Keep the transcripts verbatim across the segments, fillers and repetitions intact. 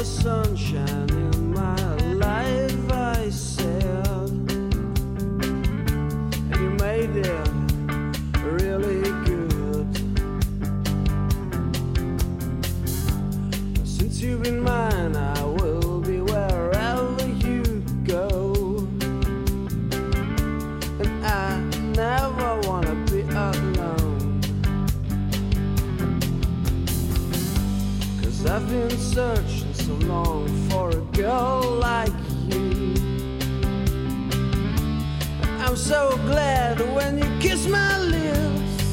the sunshine in my life, I said, and you made it really good. Since you've been mine, I will be wherever you go, and I never wanna be alone, 'cause I've been searching so long for a girl like you. I'm so glad when you kiss my lips,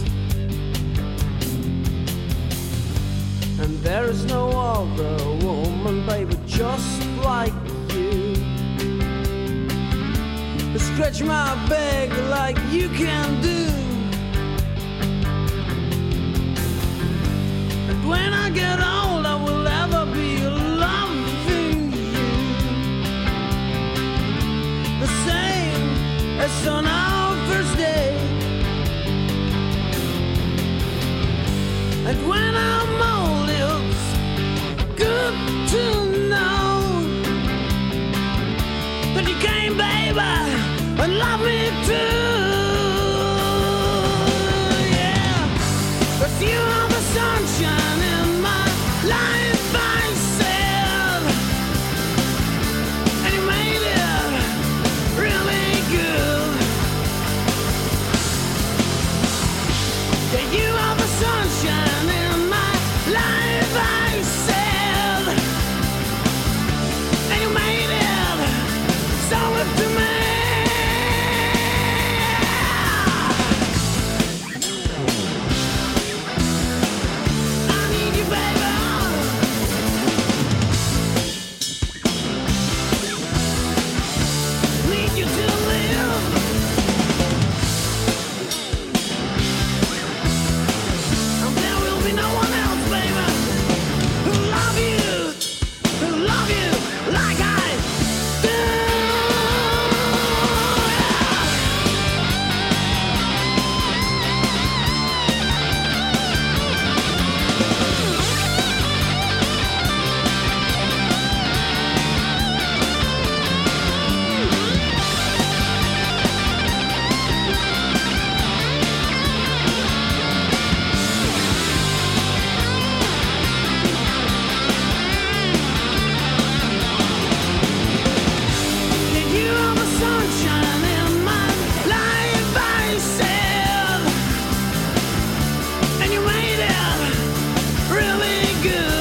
and there is no other woman, baby, just like you. Scratch my back like you can do, and when I get old I will ever be loving you, the same as on our first day. And when I'm old it's good to know that you came, baby, and love me too, yeah. 'Cause you are the sunshine in my life, I said, and you made it really good. Yeah, you are the sunshine in my life, I said, and you made it so good to me. Good.